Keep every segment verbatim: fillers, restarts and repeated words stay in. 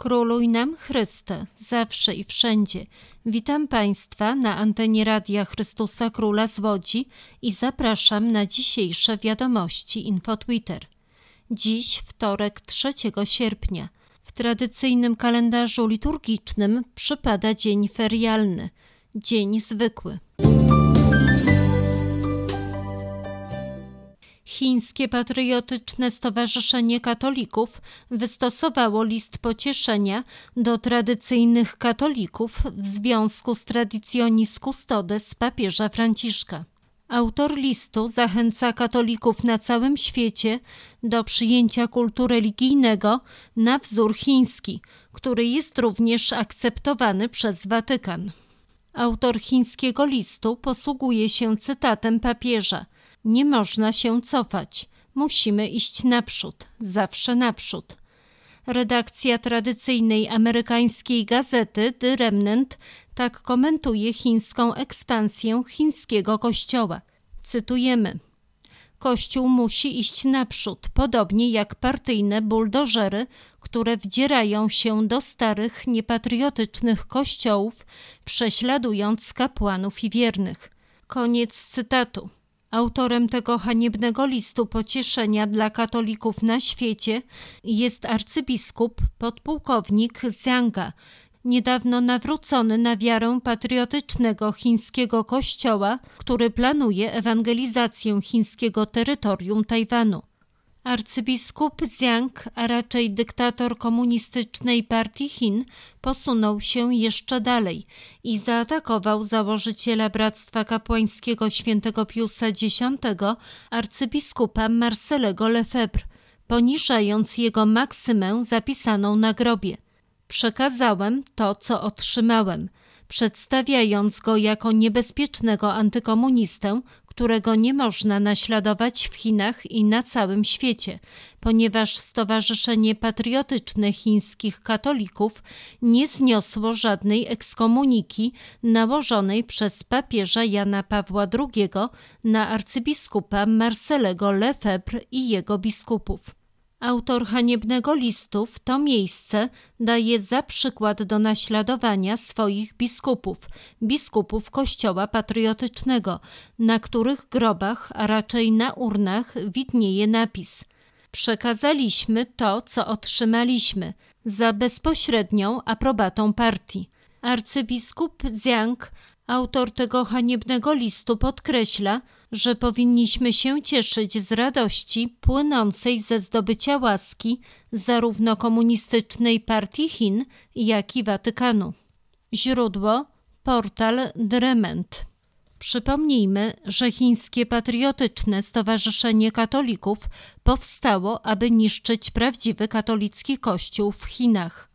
Króluj nam Chryste, zawsze i wszędzie. Witam Państwa na antenie Radia Chrystusa Króla z Łodzi i zapraszam na dzisiejsze wiadomości InfoTwitter. Dziś wtorek trzeciego sierpnia. W tradycyjnym kalendarzu liturgicznym przypada dzień ferialny, dzień zwykły. Chińskie Patriotyczne Stowarzyszenie Katolików wystosowało list pocieszenia do tradycyjnych katolików w związku z Traditionis Custodes papieża Franciszka. Autor listu zachęca katolików na całym świecie do przyjęcia kultu religijnego na wzór chiński, który jest również akceptowany przez Watykan. Autor chińskiego listu posługuje się cytatem papieża: nie można się cofać, musimy iść naprzód, zawsze naprzód. Redakcja tradycyjnej amerykańskiej gazety The Remnant tak komentuje chińską ekspansję chińskiego kościoła. Cytujemy: Kościół musi iść naprzód, podobnie jak partyjne buldożery, które wdzierają się do starych, niepatriotycznych kościołów, prześladując kapłanów i wiernych. Koniec cytatu. Autorem tego haniebnego listu pocieszenia dla katolików na świecie jest arcybiskup podpułkownik Zhanga, niedawno nawrócony na wiarę patriotycznego chińskiego kościoła, który planuje ewangelizację chińskiego terytorium Tajwanu. Arcybiskup Zhang, a raczej dyktator komunistycznej partii Chin, posunął się jeszcze dalej i zaatakował założyciela Bractwa Kapłańskiego świętego Piusa Dziesiątego, arcybiskupa Marcelego Lefebvre, poniżając jego maksymę zapisaną na grobie. Przekazałem to, co otrzymałem, przedstawiając go jako niebezpiecznego antykomunistę, którego nie można naśladować w Chinach i na całym świecie, ponieważ Stowarzyszenie Patriotyczne Chińskich Katolików nie zniosło żadnej ekskomuniki nałożonej przez papieża Jana Pawła drugiego na arcybiskupa Marcelego Lefebvre i jego biskupów. Autor haniebnego listu w to miejsce daje za przykład do naśladowania swoich biskupów, biskupów Kościoła Patriotycznego, na których grobach, a raczej na urnach widnieje napis: przekazaliśmy to, co otrzymaliśmy, za bezpośrednią aprobatą partii. Arcybiskup Zhang, autor tego haniebnego listu, podkreśla, że powinniśmy się cieszyć z radości płynącej ze zdobycia łaski zarówno komunistycznej partii Chin, jak i Watykanu. Źródło: portal The Remnant. Przypomnijmy, że Chińskie Patriotyczne Stowarzyszenie Katolików powstało, aby niszczyć prawdziwy katolicki kościół w Chinach.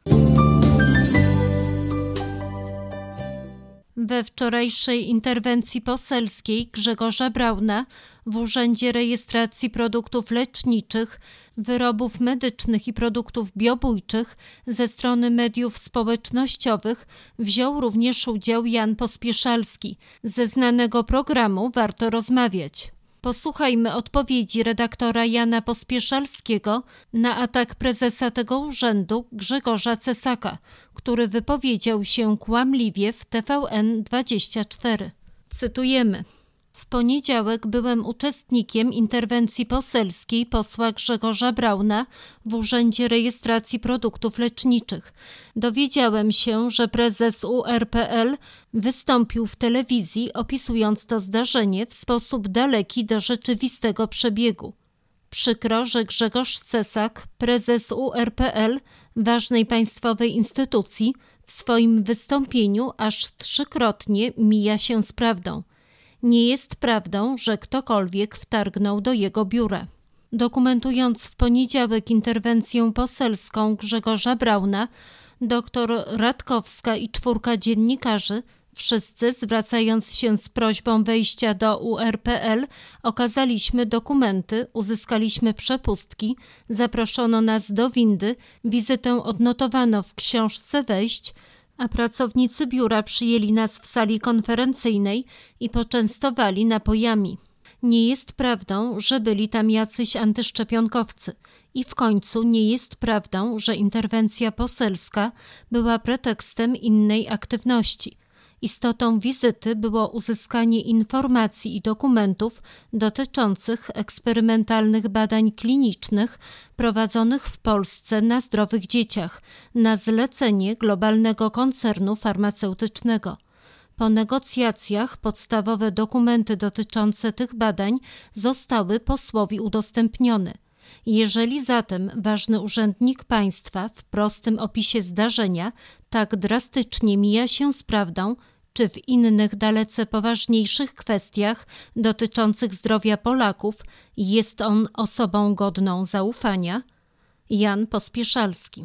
We wczorajszej interwencji poselskiej Grzegorza Brauna w Urzędzie Rejestracji Produktów Leczniczych, Wyrobów Medycznych i Produktów Biobójczych ze strony mediów społecznościowych wziął również udział Jan Pospieszalski. Ze znanego programu Warto Rozmawiać. Posłuchajmy odpowiedzi redaktora Jana Pospieszalskiego na atak prezesa tego urzędu Grzegorza Cesaka, który wypowiedział się kłamliwie w T V N dwadzieścia cztery. Cytujemy: W poniedziałek byłem uczestnikiem interwencji poselskiej posła Grzegorza Brauna w Urzędzie Rejestracji Produktów Leczniczych. Dowiedziałem się, że prezes U R P L wystąpił w telewizji, opisując to zdarzenie w sposób daleki do rzeczywistego przebiegu. Przykro, że Grzegorz Cesak, prezes U R P L, ważnej państwowej instytucji, w swoim wystąpieniu aż trzykrotnie mija się z prawdą. Nie jest prawdą, że ktokolwiek wtargnął do jego biura. Dokumentując w poniedziałek interwencję poselską Grzegorza Brauna, doktor Radkowska i czwórka dziennikarzy, wszyscy zwracając się z prośbą wejścia do U R P L, okazaliśmy dokumenty, uzyskaliśmy przepustki, zaproszono nas do windy, wizytę odnotowano w książce wejść, a pracownicy biura przyjęli nas w sali konferencyjnej i poczęstowali napojami. Nie jest prawdą, że byli tam jacyś antyszczepionkowcy. I w końcu nie jest prawdą, że interwencja poselska była pretekstem innej aktywności. Istotą wizyty było uzyskanie informacji i dokumentów dotyczących eksperymentalnych badań klinicznych prowadzonych w Polsce na zdrowych dzieciach na zlecenie globalnego koncernu farmaceutycznego. Po negocjacjach podstawowe dokumenty dotyczące tych badań zostały posłowi udostępnione. Jeżeli zatem ważny urzędnik państwa w prostym opisie zdarzenia tak drastycznie mija się z prawdą, czy w innych dalece poważniejszych kwestiach dotyczących zdrowia Polaków jest on osobą godną zaufania? Jan Pospieszalski.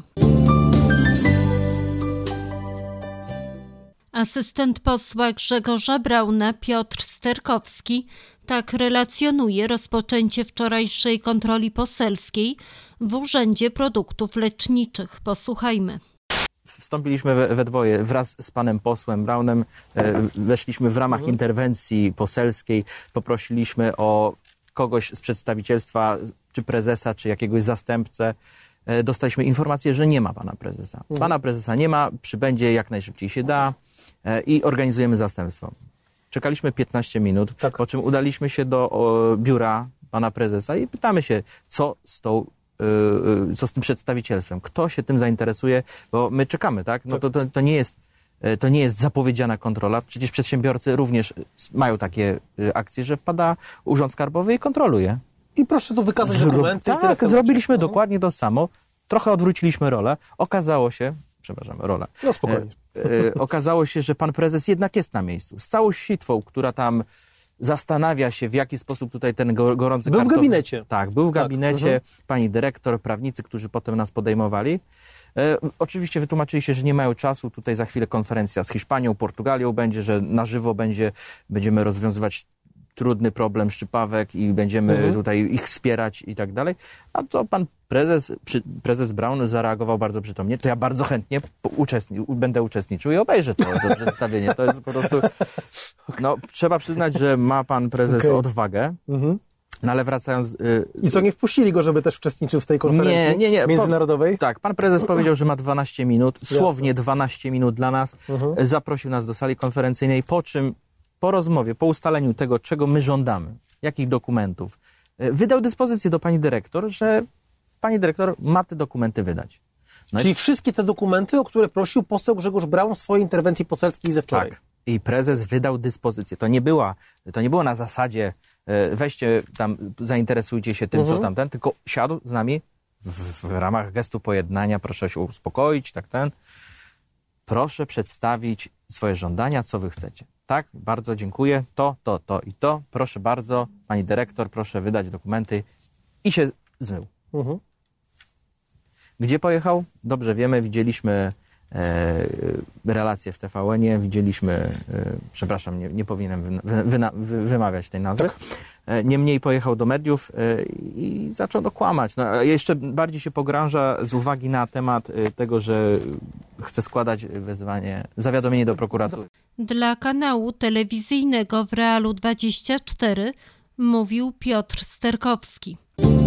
Asystent posła Grzegorza Brauna Piotr Sterkowski tak relacjonuje rozpoczęcie wczorajszej kontroli poselskiej w Urzędzie Produktów Leczniczych. Posłuchajmy. Wstąpiliśmy we, we dwoje wraz z panem posłem Braunem, e, weszliśmy w ramach interwencji poselskiej, poprosiliśmy o kogoś z przedstawicielstwa, czy prezesa, czy jakiegoś zastępcę. E, dostaliśmy informację, że nie ma pana prezesa. Pana prezesa nie ma, przybędzie jak najszybciej się da e, i organizujemy zastępstwo. Czekaliśmy piętnaście minut, tak. Po czym udaliśmy się do o, biura pana prezesa i pytamy się, co z tą co z tym przedstawicielstwem, kto się tym zainteresuje, bo my czekamy, tak? No to, to, to, nie jest, to nie jest zapowiedziana kontrola. Przecież przedsiębiorcy również mają takie akcje, że wpada Urząd Skarbowy i kontroluje. I proszę tu wykazać Zro... dokumenty. Tak, zrobiliśmy mhm. dokładnie to samo. Trochę odwróciliśmy rolę. Okazało się, przepraszam, rolę. No spokojnie. E, e, okazało się, że pan prezes jednak jest na miejscu. Z całą sitwą, która tam zastanawia się, w jaki sposób tutaj ten gorący Był karton... w gabinecie. Tak, był w tak. gabinecie, Mhm. pani dyrektor, prawnicy, którzy potem nas podejmowali. E, oczywiście wytłumaczyli się, że nie mają czasu. Tutaj za chwilę konferencja z Hiszpanią, Portugalią będzie, że na żywo będzie, będziemy rozwiązywać trudny problem szczypawek i będziemy mhm. tutaj ich wspierać i tak dalej. A to pan prezes, przy, prezes Braun zareagował bardzo przytomnie. To ja bardzo chętnie uczestni, będę uczestniczył i obejrzę to, to przedstawienie. To jest po prostu... No, trzeba przyznać, że ma pan prezes okay. odwagę. Mhm. No ale wracając... Y, I co, nie wpuścili go, żeby też uczestniczył w tej konferencji nie, nie, nie. międzynarodowej? Po, tak, pan prezes powiedział, że ma dwanaście minut, słownie dwanaście minut dla nas. Mhm. Zaprosił nas do sali konferencyjnej, po czym po rozmowie, po ustaleniu tego, czego my żądamy, jakich dokumentów, wydał dyspozycję do pani dyrektor, że pani dyrektor ma te dokumenty wydać. No Czyli i... wszystkie te dokumenty, o które prosił poseł Grzegorz Braun w swojej interwencji poselskiej ze wczoraj. Tak. I prezes wydał dyspozycję. To nie była, to nie było na zasadzie weźcie tam, zainteresujcie się tym, mhm. co tamten, tylko siadł z nami w, w ramach gestu pojednania, proszę się uspokoić, tak ten. Proszę przedstawić swoje żądania, co wy chcecie. Tak, bardzo dziękuję. To, to, to i to. Proszę bardzo, pani dyrektor, proszę wydać dokumenty i się zmył. Mhm. Gdzie pojechał? Dobrze wiemy, widzieliśmy e, relacje w T V N-ie, widzieliśmy, e, przepraszam, nie, nie powinienem wy, wy, wy, wymawiać tej nazwy. Tak. E, niemniej pojechał do mediów e, i zaczął dokłamać. No, jeszcze bardziej się pogrąża z uwagi na temat e, tego, że chce składać wezwanie, zawiadomienie do prokuratury. Dla kanału telewizyjnego w Realu dwadzieścia cztery mówił Piotr Sterkowski.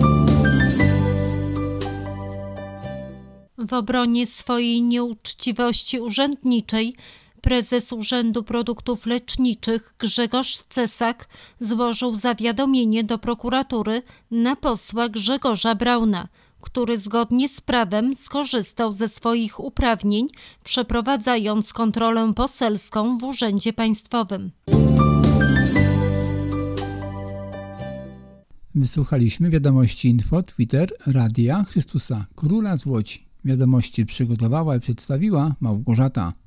W obronie swojej nieuczciwości urzędniczej prezes Urzędu Produktów Leczniczych Grzegorz Cesak złożył zawiadomienie do prokuratury na posła Grzegorza Brauna, który zgodnie z prawem skorzystał ze swoich uprawnień, przeprowadzając kontrolę poselską w Urzędzie Państwowym. Wysłuchaliśmy wiadomości Info, Twitter, Radia Chrystusa Króla z Łodzi. Wiadomości przygotowała i przedstawiła Małgorzata